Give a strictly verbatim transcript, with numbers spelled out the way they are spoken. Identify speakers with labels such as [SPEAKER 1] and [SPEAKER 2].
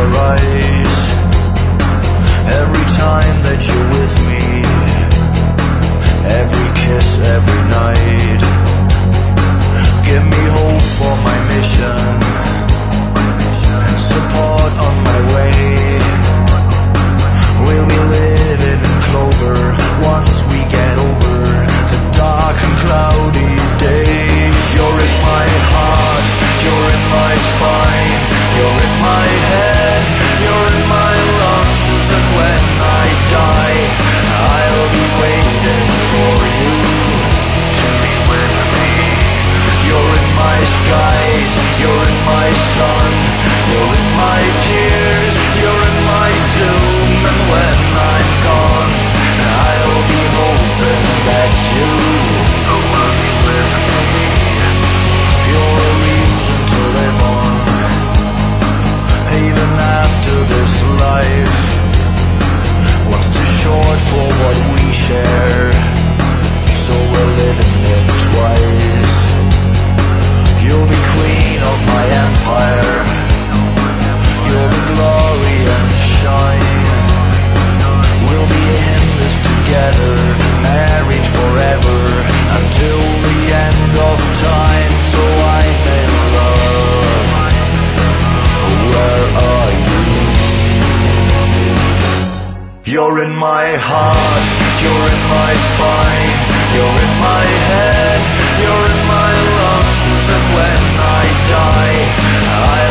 [SPEAKER 1] your eyes. Every time that you're with me, every kiss, every night, give me hope for my mission and support on my way. We'll be living in clover once we get over the dark and cloudy days. You're in my heart, you're in my spine, you're in my head, you're in my lungs, and when I die, I'll be waiting for you to be with me. You're in my skies, you're in my sun, you're in my tears, you're in my doom, and when I'm gone, I'll be hoping that you will be with me. You're a reason to live on, even after this life. What's too short for what we share, so we're living it twice. You'll be queen of my empire, you're the glory and shine. We'll be in this together, married forever, until the end of time. So I'm in love, where are you? You're in my heart, you're in my spine, you're in my head, you're in my lungs, and when I die, I'll